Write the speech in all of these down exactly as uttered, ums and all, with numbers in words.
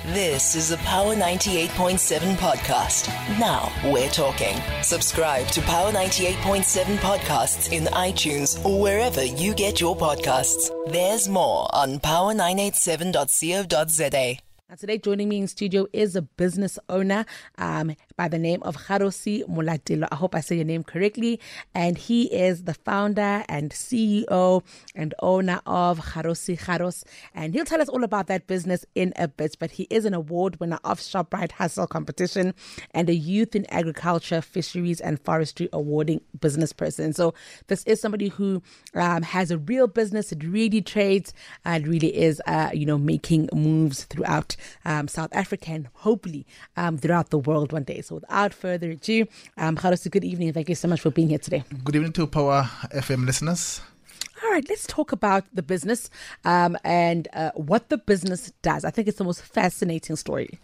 This is a Power ninety-eight point seven podcast. Now we're talking. Subscribe to Power ninety-eight point seven podcasts in iTunes or wherever you get your podcasts. There's more on power nine eight seven dot co dot za. Now today, joining me in studio is a business owner um, by the name of Kgarosi Molatelo. I hope I say your name correctly. And he is the founder and C E O and owner of Kgarosi Kgaros. And he'll tell us all about that business in a bit. But he is an award winner of ShopRite Hustle competition and a Youth in Agriculture, Fisheries and Forestry awarding business person. So this is somebody who um, has a real business. It really trades and really is, uh, you know, making moves throughout Um, South Africa and hopefully um, throughout the world one day. So without further ado, um, Kgarosi, good evening. Thank you so much for being here today. Good evening to Power F M listeners. All right, let's talk about the business um, and uh, what the business does. I think it's the most fascinating story.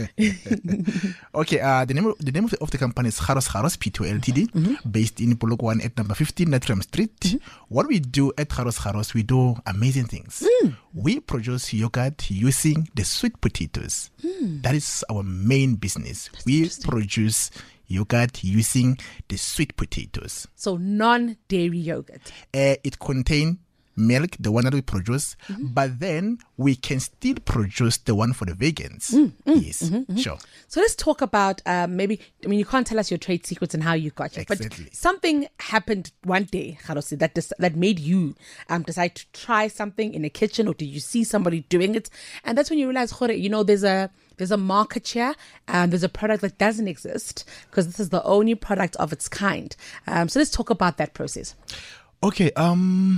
Okay, uh, the name of the name of the, of the company is Kgaros Kgaros P two Limited, mm-hmm. based in Polokwane at number fifteen Natram Street. Mm-hmm. What we do at Kgaros Kgaros, we do amazing things. Mm. We produce yogurt using the sweet potatoes. Mm. That is our main business. That's we produce yogurt using the sweet potatoes. So non-dairy yogurt. Uh, it contains milk, the one that we produce, mm-hmm. but then we can still produce the one for the vegans. Mm, mm, yes, mm-hmm, mm-hmm. Sure. So let's talk about um, maybe, I mean, you can't tell us your trade secrets and how you got it, exactly. But something happened one day, Kgarosi, that dis- that made you um, decide to try something in a kitchen, or did you see somebody doing it? And that's when you realize, you know, there's a There's a market here, and there's a product that doesn't exist because this is the only product of its kind. Um, so let's talk about that process. Okay. Um,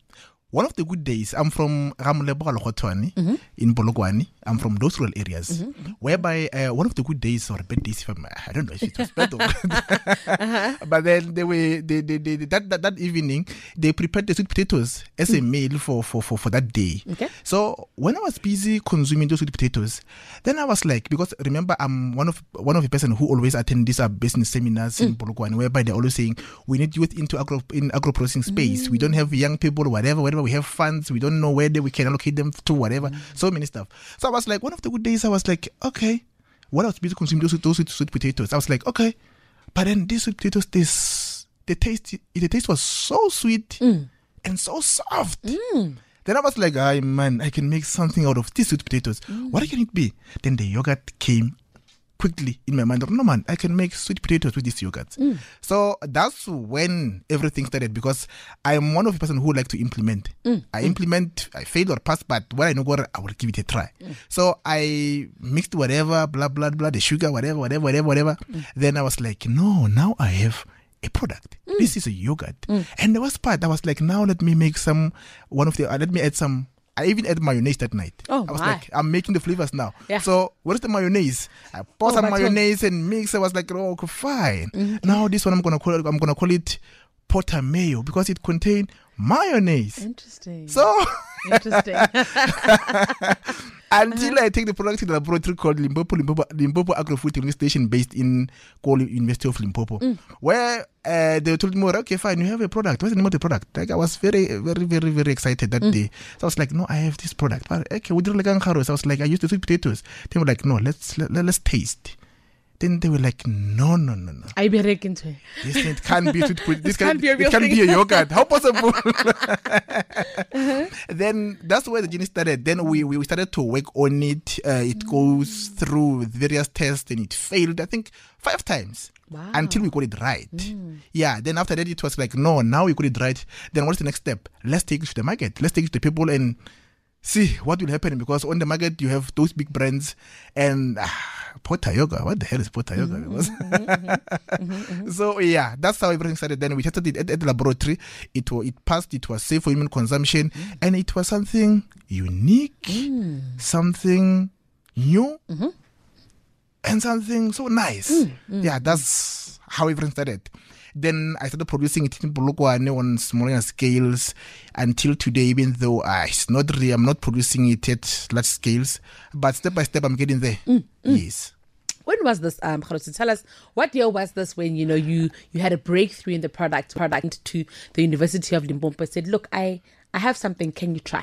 one of the good days, I'm from Ramulebo mm-hmm. in Polokwane. I'm from those rural areas, mm-hmm. whereby uh, one of the good days or bad days, if I'm, I don't know if it was bad or good, uh-huh. but then they were they, they, they, that, that that evening they prepared the sweet potatoes as mm. a meal for, for, for, for that day. Okay. So when I was busy consuming those sweet potatoes, then I was like, because remember I'm one of one of the person who always attend these uh, business seminars mm. in Polokwane, whereby they're always saying we need youth into agro in agro processing space. Mm. We don't have young people, whatever, whatever. We have funds. We don't know where they, we can allocate them to, whatever. Mm. So many stuff. So I was like, one of the good days, I was like, okay. When I was busy consuming those, those sweet, sweet potatoes, I was like, okay. But then these sweet potatoes, this, the taste, the taste was so sweet mm. and so soft. Mm. Then I was like, ah, man, I can make something out of these sweet potatoes. Mm. What can it be? Then the yogurt came quickly in my mind. No, man, I can make sweet potatoes with this yogurt. Mm. So that's when everything started, because I'm one of the person who like to implement. Mm. I mm. implement, I fail or pass, but when I know what, I will give it a try. Mm. So I mixed whatever, blah, blah, blah, the sugar, whatever, whatever, whatever, whatever. Mm. Then I was like, no, now I have a product. Mm. This is a yogurt. Mm. And the worst part, I was like, now let me make some, one of the, uh, let me add some, I even added mayonnaise that night. Oh, I was my. like, I'm making the flavors now. Yeah. So, where's the mayonnaise? I pour oh, some mayonnaise and mix. I was like, oh, okay, fine. Mm-hmm. Now this one I'm gonna call it. I'm gonna call it Porter Mayo because it contains mayonnaise. Interesting. So interesting. Until I take the product to the laboratory called Limpopo, Limpopo, Limpopo Agro-Food Technology Station, based in Koli University of Limpopo, mm. where uh, they told me, okay, fine, you have a product. What's the name of the product? Like, I was very, very, very, very excited that mm. day. So I was like, no, I have this product. But, okay, we did like Kgaros. I was like, I used the sweet potatoes. They were like, no, let's let, let's taste. Then they were like, no, no, no, no. I be reckon to this it can't be sweet potatoes. This can't can be a real it can't thing. be a yogurt. How possible? uh-huh. Then that's where the journey started. Then we, we started to work on it. Uh, it mm. goes through various tests and it failed, I think, five times. Wow. Until we got it right. Mm. Yeah, then after that it was like, no, now we got it right. Then what's the next step? Let's take it to the market. Let's take it to people and see what will happen, because on the market you have those big brands and ah, Porter Yoga. What the hell is Porter Yoga? Mm-hmm, mm-hmm, mm-hmm, mm-hmm. So yeah, that's how everything started. Then we tested it at, at the laboratory. It was, it passed. It was safe for human consumption, mm. and it was something unique, mm. something new, mm-hmm. and something so nice. Mm, mm, yeah, that's how everything started. Then I started producing it in Polokwane on smaller scales until today, even though uh, it's not really, I'm not producing it at large scales, but step by step I'm getting there. Mm, mm. Yes. When was this, um, Kgarosi? Tell us, what year was this when, you know, you, you had a breakthrough in the product, product to the University of Limpopo, said, look, I, I have something, can you try?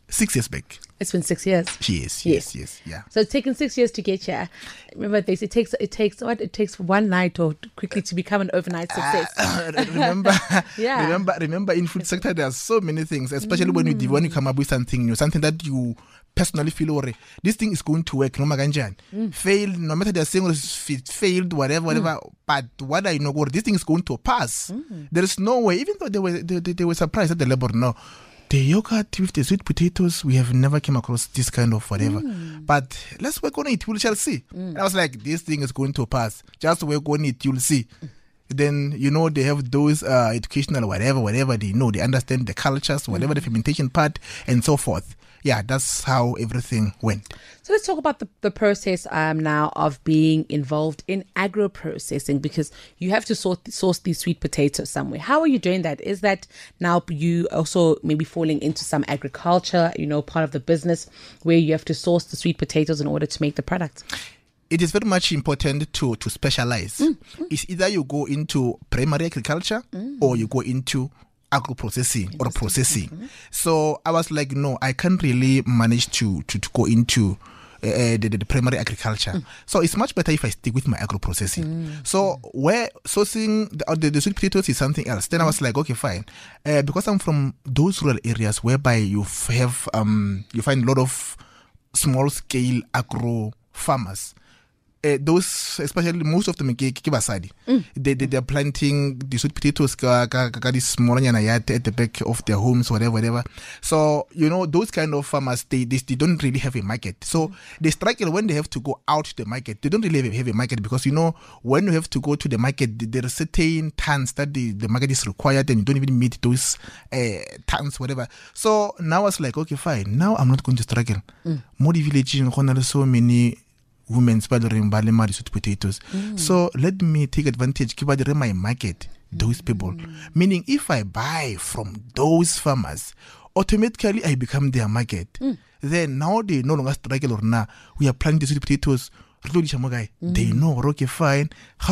Six years back. It's been six years. Yes, yes, yes, yeah. So it's taken six years to get here. Remember this, it takes it takes what it takes one night or quickly to become an overnight success. Uh, remember, yeah. remember, remember. In food sector, there are so many things, especially mm. when you when you come up with something new, something that you personally feel, or this thing is going to work. No matter mm. fail, no matter they're saying it failed, whatever, whatever. Mm. But what I know, this thing is going to pass. Mm. There is no way, even though they were they, they, they were surprised at the labor. No. The yogurt with the sweet potatoes, we have never came across this kind of whatever. Mm. But let's work on it. We shall see. Mm. And I was like, this thing is going to pass. Just work on it. You'll see. Mm. Then, you know, they have those uh, educational whatever, whatever. They know. They understand the cultures, whatever mm. the fermentation part and so forth. Yeah, that's how everything went. So let's talk about the, the process um, now of being involved in agro-processing, because you have to sort, source these sweet potatoes somewhere. How are you doing that? Is that now you also maybe falling into some agriculture, you know, part of the business where you have to source the sweet potatoes in order to make the product? It is very much important to, to specialize. Mm. It's either you go into primary agriculture mm. or you go into agro-processing or processing. Mm-hmm. So I was like, no, I can't really manage to to, to go into uh, the, the primary agriculture. Mm. So it's much better if I stick with my agro-processing. Mm. So where sourcing the, the, the sweet potatoes is something else. Then I was like, okay, fine. Uh, because I'm from those rural areas whereby you have um you find a lot of small-scale agro farmers. Uh, those, especially most of them, mm. they, they they're planting the sweet potatoes, this small at the back of their homes, whatever, whatever. So you know those kind of farmers, they they, they don't really have a market. So mm. they struggle when they have to go out to the market. They don't really have a, have a market because you know when you have to go to the market, there are certain tons that the, the market is required, and you don't even meet those uh, tons, whatever. So now I was like, okay, fine. Now I'm not going to struggle. Mm. More village, so many women spaldering balimari sweet potatoes. Mm. So let me take advantage, keep at my market, those people. Mm. Meaning if I buy from those farmers, automatically I become their market. Mm. Then now they no longer struggle or now we are planting the sweet potatoes. Mm. They know, okay, fine.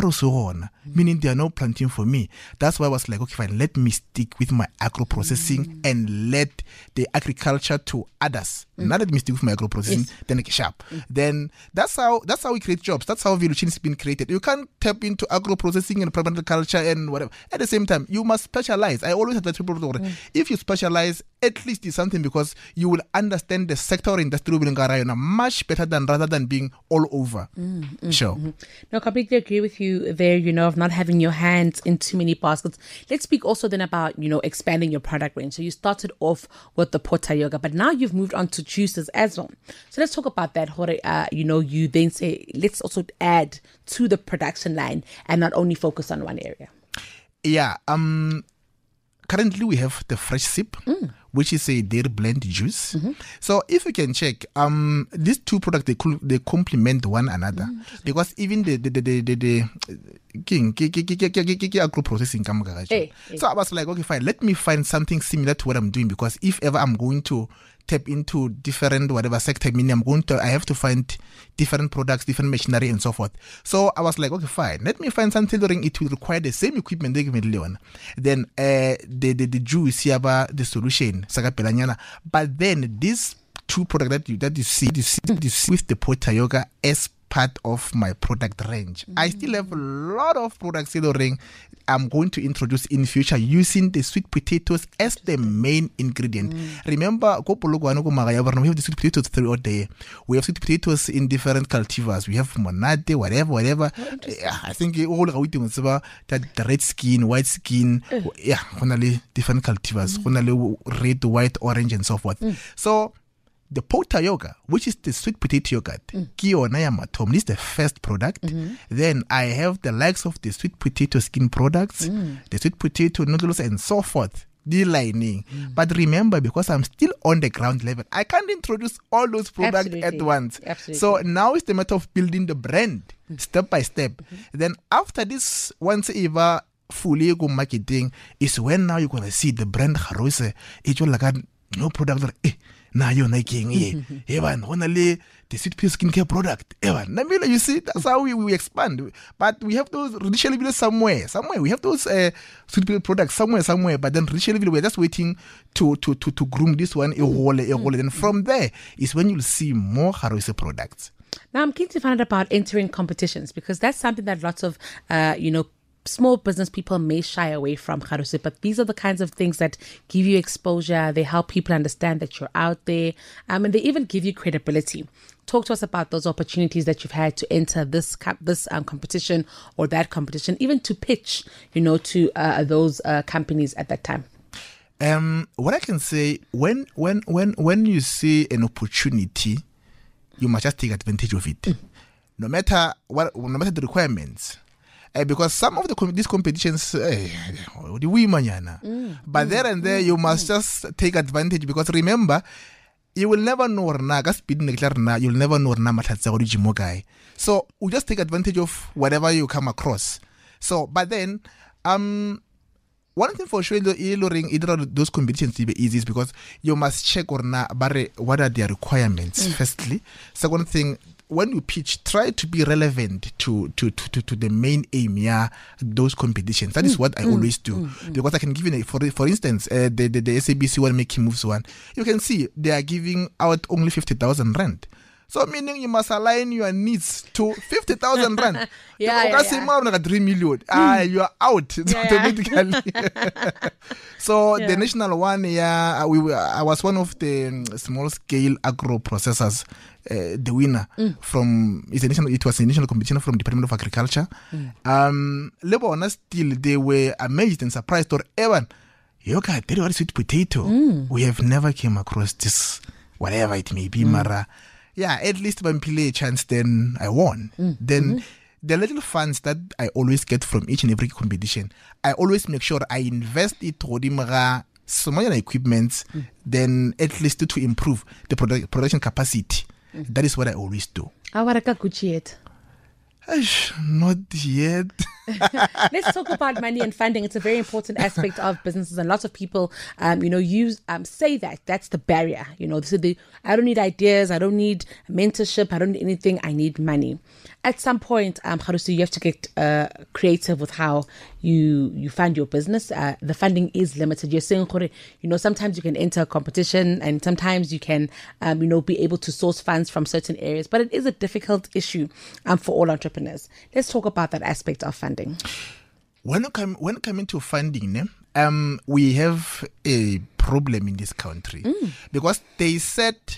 Mm. Meaning they are not planting for me. That's why I was like, okay, fine, let me stick with my agro processing mm. and let the agriculture to others. Mm. Now let me stick with my agro processing, yes. then like sharp. Mm. Then that's how that's how we create jobs. That's how Veluchin has been created. You can't tap into agro processing and primary agriculture and whatever. At the same time, you must specialize. I always have that people mm. if you specialize, at least it's something because you will understand the sector or industry much better than rather than being all over. Mm, mm, sure. Mm-hmm. No, I completely agree with you there, you know, of not having your hands in too many baskets. Let's speak also then about, you know, expanding your product range. So you started off with the Pota Yoga, but now you've moved on to juices as well. So let's talk about that. Uh, you know, you then say, let's also add to the production line and not only focus on one area. Yeah. Um. Currently, we have the Fresh Sip, mm. which is a dairy blend juice. Mm-hmm. So, if you can check, um, these two products they they complement one another mm, because even the the the the, the, the king agro processing. Hey, so I was like, okay, fine. Let me find something similar to what I'm doing because if ever I'm going to tap into different whatever sector, meaning I'm going to, I have to find different products, different machinery, and so forth. So I was like, okay, fine. Let me find some tailoring. It will require the same equipment they give me, Leon. Then uh, the the the juice here, the solution, but then this two products that you that you see, you see, you see with the Pota Yoga as part of my product range. Mm. I still have a lot of products tailoring I'm going to introduce in future using the sweet potatoes as the main ingredient. Mm. Remember, we have the sweet potatoes throughout the day. We have sweet potatoes in different cultivars. We have monate, whatever, whatever. Oh, yeah, I think all the that red skin, white skin, uh. yeah, different cultivars, mm. red, white, orange, and so forth. Mm. So the Pota Yoga, which is the sweet potato yogurt, mm. this is the first product. Mm-hmm. Then I have the likes of the sweet potato skin products, mm. the sweet potato noodles, and so forth. The lining. Mm. But remember, because I'm still on the ground level, I can't introduce all those products Absolutely. At once. Absolutely. So now it's the matter of building the brand mm. step by step. Mm-hmm. Then after this, once ever fully go marketing, is when now you're going to see the brand Harose. It's like no product. Eh, na yo na king eh evan honale the Sweet Pea skincare product. Evan, Namila, you see, that's how we, we expand. But we have those Richelieu Ville somewhere, somewhere. We have those uh, Sweet Pea products somewhere, somewhere. But then Richelieu Ville, we're just waiting to to to, to groom this one. Mm. And from there is when you'll see more Harosi products. Now, I'm keen to find out about entering competitions, because that's something that lots of, uh, you know, small business people may shy away from, Harosi, but these are the kinds of things that give you exposure. They help people understand that you're out there, um, and they even give you credibility. Talk to us about those opportunities that you've had to enter this this um, competition or that competition, even to pitch, you know, to uh, those uh, companies at that time. Um, what I can say, when when when when you see an opportunity, you must just take advantage of it, mm. no matter what, no matter the requirements. Uh, because some of the com- these competitions, uh, mm. but mm. there and there, mm. you must mm. just take advantage, because remember, you will never know you'll never know. So we just take advantage of whatever you come across. So, but then, um, one thing for sure, either of those competitions to be easy is because you must check or na what are their requirements. Mm. Firstly, second thing, when you pitch, try to be relevant to to, to, to the main aim, yeah, those competitions. That is what I mm, always do. Mm, mm. Because I can give you, for for instance, uh, the, the, the S A B C one, Making Moves one, you can see they are giving out only fifty thousand rand. So meaning you must align your needs to fifty thousand rand. yeah, yeah, yeah. Like three million. Ah, you are out yeah, automatically. Yeah. So yeah. The national one, yeah, we were, I was one of the um, small scale agro processors. Uh, the winner mm. from it's a national, it was a national competition from Department of Agriculture. Mm. Um, Lebona still they were amazed and surprised. Or Evan, you got very sweet potato. Mm. We have never came across this, whatever it may be, mm. Mara. Yeah, at least when play a chance, then I won. Mm. Then mm-hmm. the little funds that I always get from each and every competition, I always make sure I invest it to some equipment, mm. then at least to, to improve the produ- production capacity. Mm. That is what I always do. Awaraka Gucci yet? Not yet. Let's talk about money and funding. It's a very important aspect of businesses, and lots of people, um, you know, use um, say that that's the barrier. You know, so the I don't need ideas, I don't need mentorship, I don't need anything. I need money. At some point, um, Harosi, you have to get uh, creative with how you you fund your business. Uh, the funding is limited. You're saying, you know, sometimes you can enter a competition, and sometimes you can, um, you know, be able to source funds from certain areas. But it is a difficult issue um, for all entrepreneurs. Let's talk about that aspect of funding. When it come when it come into funding, um, we have a problem in this country mm. because they set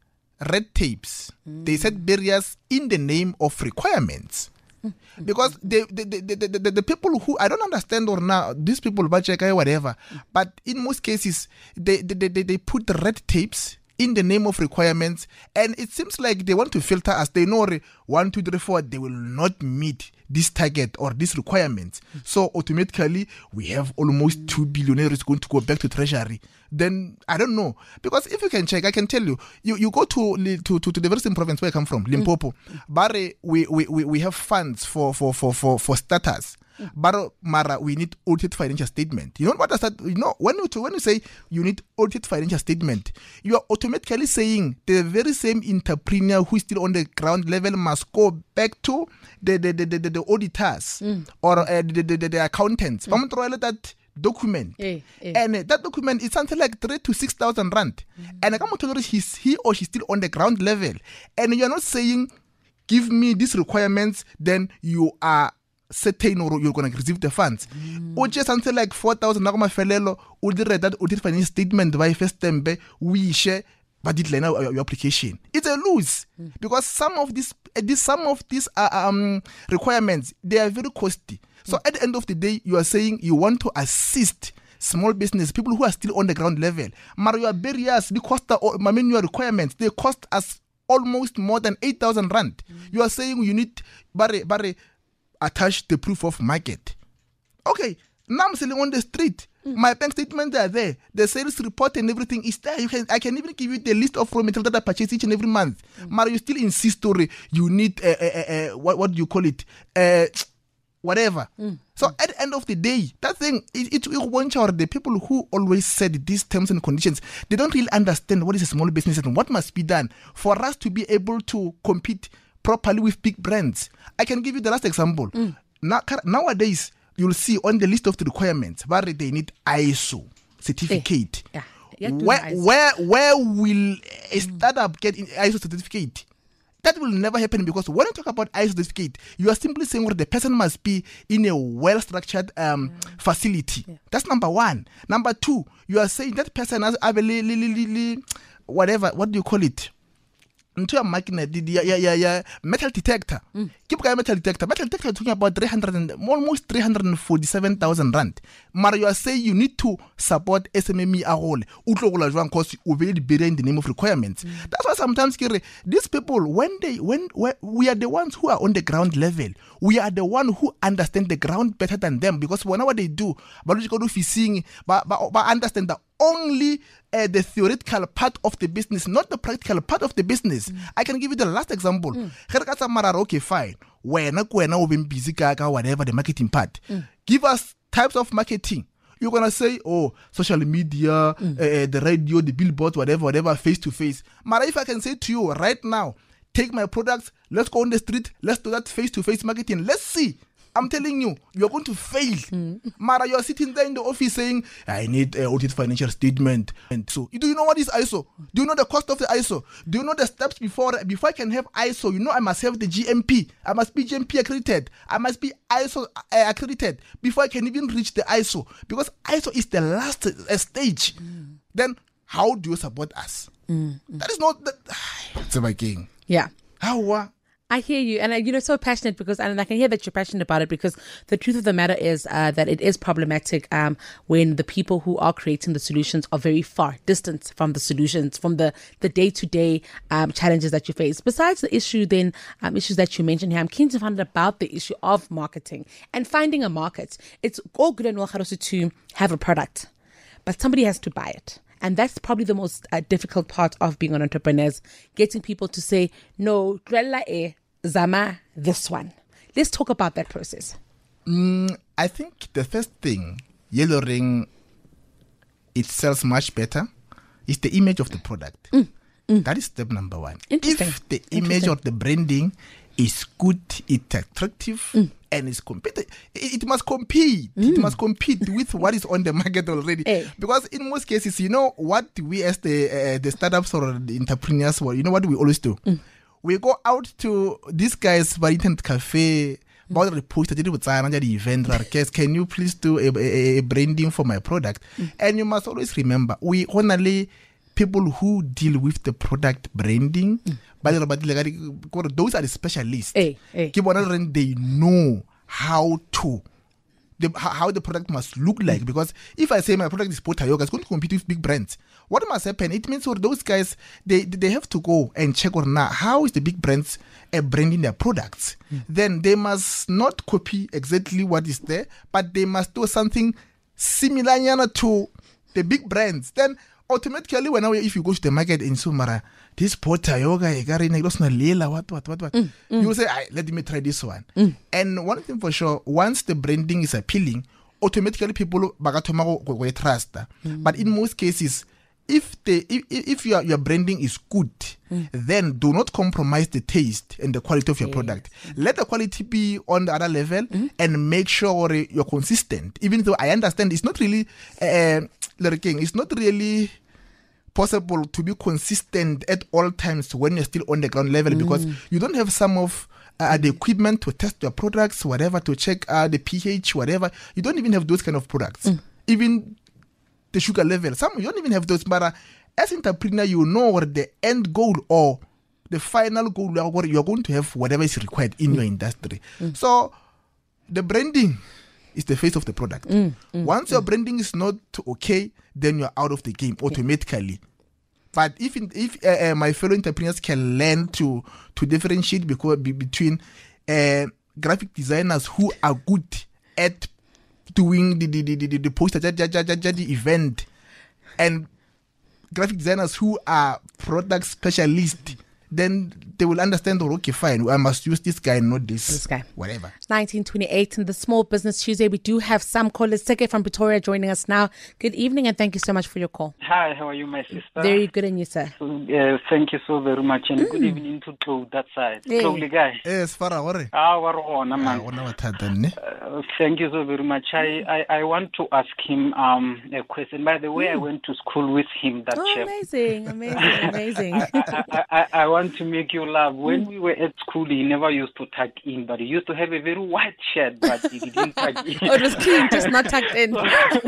red tapes, mm. they set barriers in the name of requirements. Mm. Because the the, the, the, the the people who I don't understand or now these people whatever, mm. but in most cases they they, they they put the red tapes in the name of requirements, and it seems like they want to filter us. They know one, two, three, four, they will not meet this target or these requirements. Mm. So automatically we have almost mm. two billionaires going to go back to treasury. Then I don't know, because if you can check, I can tell you. You, you go to, to to to the very same province where I come from, Limpopo. Mm. But we, we we we have funds for for for for, for starters. Mm. But Mara, we need audited financial statement. You know what does that? You know when you when you say you need audited financial statement, you are automatically saying the very same entrepreneur who is still on the ground level must go back to the the the, the, the auditors mm. or uh, the, the, the the accountants. Mm. That document yeah, yeah. and uh, that document is something like three to six thousand rand, mm-hmm. and I come to notice he's he or she's still on the ground level, and you're not saying give me these requirements, then you are certain or you're going to receive the funds. Mm. Or just something like four thousand nakoma felelo or the that audit financial statement by first tembe we share but it line your application. It's a lose mm. because some of these uh, this some of these uh, um requirements, they are very costly. So at the end of the day, you are saying you want to assist small business, people who are still on the ground level. Mario barriers, the cost, I mean, your requirements, they cost us almost more than eight thousand rand. Mm. You are saying you need, bare, bare, attach the proof of market. Okay, now I'm selling on the street. Mm. My bank statements are there. The sales report and everything is there. You can, I can even give you the list of raw material that I purchase each and every month. Mm. Mario, you still insist, or you need, uh, uh, uh, what, what do you call it? Uh, whatever. Mm. So at the end of the day, that thing, it, it, it or the people who always said these terms and conditions, they don't really understand what is a small business and what must be done for us to be able to compete properly with big brands. I can give you the last example. Mm. Now, nowadays, you'll see on the list of the requirements, where they need I S O certificate. Hey. Yeah. Where, I S O. where, where will a startup get an I S O certificate? That will never happen, because when you talk about I S O certificate, you are simply saying where the person must be in a well-structured um, yeah. facility. Yeah. That's number one. Number two, you are saying that person has a whatever, what do you call it? Into a magnet, yeah, yeah, yeah, yeah, metal detector. Mm. Keep going, metal detector. Metal detector talking about three hundred and almost three hundred and forty-seven thousand rand. Mara, you are saying you need to support S M M E a role. Utlo gola jwang cause you very better in the name of requirements. Mm. That's why sometimes kire, these people, when they, when, when we are the ones who are on the ground level, we are the one who understand the ground better than them, because whenever they do, but you go do fishing, but but understand that only uh, the theoretical part of the business, not the practical part of the business. Mm. I can give you the last example. Mm. Okay, fine. When we've been busy, whatever the marketing part, mm. give us types of marketing. You're gonna say, oh, social media, mm. uh, the radio, the billboard, whatever, whatever, face to face. Mara, if I can say to you right now, take my products, let's go on the street, let's do that face to face marketing. Let's see. I'm telling you, you're going to fail. Mm. Mara, you're sitting there in the office saying, I need an audit financial statement. And so, do you know what is I S O? Do you know the cost of the I S O? Do you know the steps before before I can have I S O? You know, I must have the G M P. I must be G M P accredited. I must be I S O uh, accredited before I can even reach the I S O. Because I S O is the last uh, stage. Mm. Then, how do you support us? Mm. That is not the... It's my king. Yeah. How... Uh, I hear you, and I, you know, so passionate because, and I can hear that you're passionate about it, because the truth of the matter is uh, that it is problematic um, when the people who are creating the solutions are very far distant from the solutions, from the the day to day challenges that you face. Besides the issue, then um, issues that you mentioned here, I'm keen to find out about the issue of marketing and finding a market. It's all good and well, Kgarosi, to have a product, but somebody has to buy it. And that's probably the most uh, difficult part of being an entrepreneur, getting people to say, no, Zama, this one. Let's talk about that process. Mm, I think the first thing, Yellow Ring, it sells much better, is the image of the product. Mm, mm. That is step number one. If the image of the branding is good, it's attractive, mm. and it's competitive, it, it must compete. Mm. It must compete with what is on the market already. Hey. Because in most cases, you know what we as the uh, the startups or the entrepreneurs, well, you know what we always do? Mm. We go out to these guys by internet cafe, about the post that did with the event. Can you please do a, a, a branding for my product? Mm. And you must always remember, we only people who deal with the product branding, mm. but those are the specialists. Hey, hey. They know how to. The, how the product must look like, mm. because if I say my product is Pota Yoga, it's going to compete with big brands. What must happen? It means for those guys, they they have to go and check on now how is the big brands uh, branding their products. Mm. Then they must not copy exactly what is there, but they must do something similar to the big brands. Then automatically, whenever if you go to the market in Sumara, this Pota Yoga, what, what, what, what, mm, mm. you will say, let me try this one. Mm. And one thing for sure, once the branding is appealing, automatically people will trust. Mm. But in most cases, if the if, if your your branding is good, mm. then do not compromise the taste and the quality of your yes. product. Let the quality be on the other level, mm. and make sure you're consistent. Even though I understand it's not really, uh, it's not really possible to be consistent at all times when you're still on the ground level, mm. because you don't have some of uh, the equipment to test your products, whatever, to check uh, the pH, whatever. You don't even have those kind of products. Mm. Even the sugar level, some you don't even have those. But uh, as an entrepreneur, you know what the end goal or the final goal, where you're going to have whatever is required in mm. your industry. Mm. So the branding is the face of the product. Mm. Mm. Once your mm. branding is not okay, then you're out of the game automatically. Yeah. But if if uh, uh, my fellow entrepreneurs can learn to to differentiate because, be, between uh, graphic designers who are good at doing the the the, the, the poster the event, and graphic designers who are product specialists, then they will understand, oh, okay, fine, I must use this guy, not this, this guy. Whatever. nineteen twenty-eight in the Small Business Tuesday. We do have some callers. Seke from Pretoria joining us now. Good evening and thank you so much for your call. Hi, how are you, my sister? Very good, and you, sir? So, uh, thank you so very much, and mm. good evening to Chloe, that side. Hey. Chloe, guy. Yes, Farah, worry. Ah, man. Uh, thank you so very much. I, I, I want to ask him um, a question. By the way, mm. I went to school with him, that oh, chef. Amazing, amazing, amazing. I, I, I, I want to make you laugh. When mm. we were at school, he never used to tuck in, but he used to have a very white shirt, but he didn't tuck in. Oh, it was clean, just not tucked in.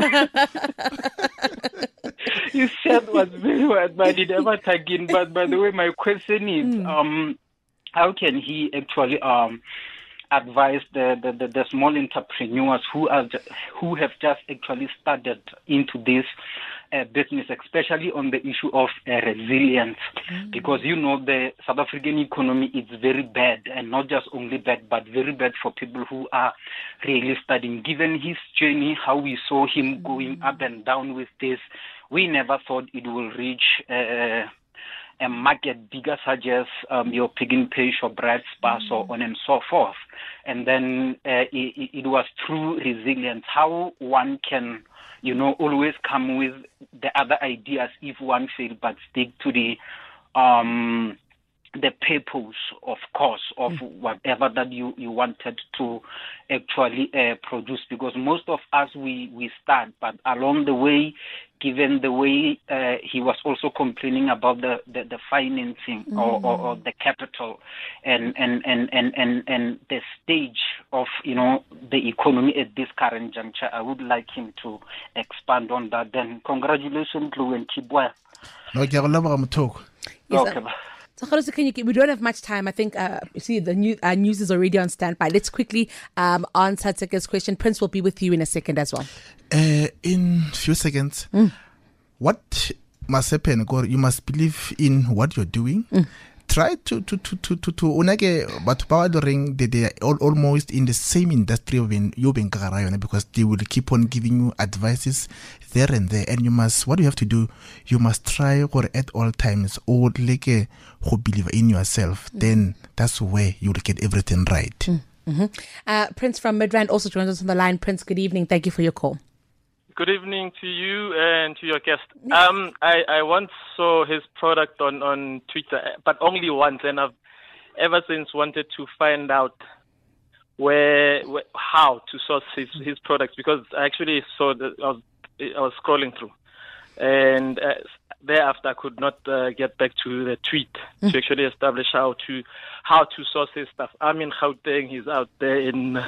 His shirt was very white, but he never tucked in. But by the way, my question is, mm. um, how can he actually um, advise the, the, the, the small entrepreneurs who are who have just actually started into this uh, business, especially on the issue of uh, resilience? Mm. Because, you know, the South African economy is very bad, and not just only bad, but very bad for people who are really studying. Given his journey, how we saw him mm. going up and down with this, we never thought it will reach uh, a market bigger such as um, your Pick n Pay, Shoprite, Spar, so on and so forth. And then uh, it, it was through resilience, how one can, you know, always come with the other ideas if one fails, but stick to the um, the purpose, of course, of mm. whatever that you, you wanted to actually uh, produce. Because most of us, we, we start, but along the way, given the way uh, he was also complaining about the, the, the financing mm. or, or, or the capital and, and, and, and, and, and the stage of, you know, the economy at this current juncture, I would like him to expand on that. Then congratulations, Lou, and keep well. No, talk. Yes, okay. So, Khalosi, can you, we don't have much time. I think, uh, you see, the new, uh, news is already on standby. Let's quickly um, answer Seke's question. Prince will be with you in a second as well. Uh, in a few seconds, mm. what must happen, you must believe in what you're doing. Mm. Try to to to to to to unake but power ring they they are all, almost in the same industry of in you being because they will keep on giving you advices there and there, and you must what you have to do you must try or at all times or like who believe in yourself. Mm. Then that's where you'll get everything right. Mm. Mm-hmm. Uh, Prince from Midrand also joins us on the line. Prince, good evening. Thank you for your call. Good evening to you and to your guest. Um, I, I once saw his product on, on Twitter, but only once, and I've ever since wanted to find out where, where how to source his, his products, because I actually saw that I was, I was scrolling through, and uh, thereafter I could not uh, get back to the tweet mm. to actually establish how to how to source his stuff. I'm in Gauteng, he's out there in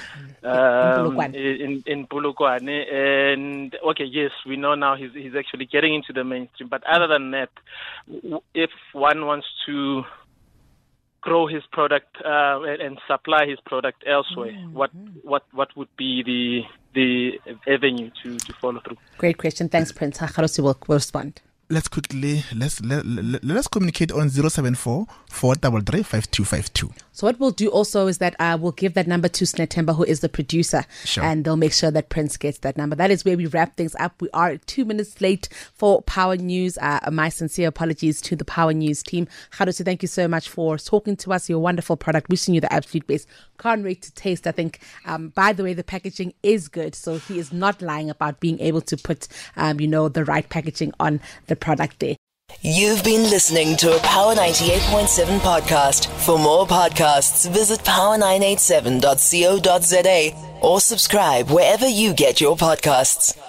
um, in in Polokwane, and okay, yes, we know now he's he's actually getting into the mainstream. But other than that, if one wants to grow his product uh, and supply his product elsewhere, mm-hmm. what what what would be the the avenue to, to follow through? Great question. Thanks, Prince. Khalosi will, will respond. Let's quickly let's let, let, let us communicate on zero seven four four three three five two five two. So what we'll do also is that uh, we'll give that number to Snetemba, who is the producer, sure. and they'll make sure that Prince gets that number. That is where we wrap things up. We are two minutes late for Power News. Uh, my sincere apologies to the Power News team. Khalosi, thank you so much for talking to us. Your wonderful product. Wishing you the absolute best. Can't wait to taste. I think, um, by the way, the packaging is good. So he is not lying about being able to put, um, you know, the right packaging on the product there. You've been listening to a Power ninety-eight point seven podcast. For more podcasts, visit power nine eight seven dot co dot za or subscribe wherever you get your podcasts.